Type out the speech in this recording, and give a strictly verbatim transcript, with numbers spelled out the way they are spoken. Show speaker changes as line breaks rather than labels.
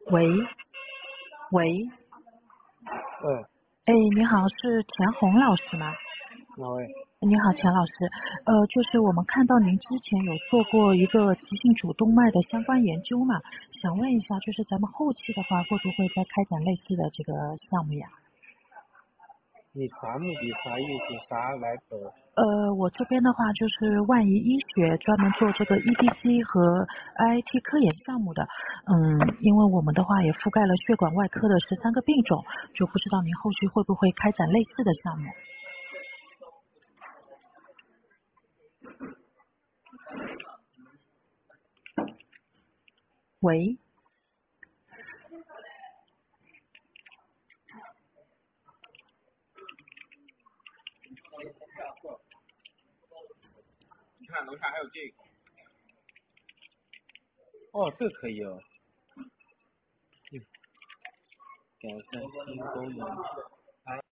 喂，喂，
喂，
哎，你好，是田红老师吗？
哪位？
你好，钱老师，呃，就是我们看到您之前有做过一个急性主动脉的相关研究嘛，想问一下，就是咱们后期的话，会不会再开展类似的这个项目呀？
你啥目的？啥意思？啥来头？
呃，我这边的话就是万怡医学专门做这个 E D C 和 I I T 科研项目的，嗯，因为我们的话也覆盖了血管外科的十三个病种，就不知道您后续会不会开展类似的项目？喂，
你看楼下还有这个。哦，这可以哦。嗯，改善心功能。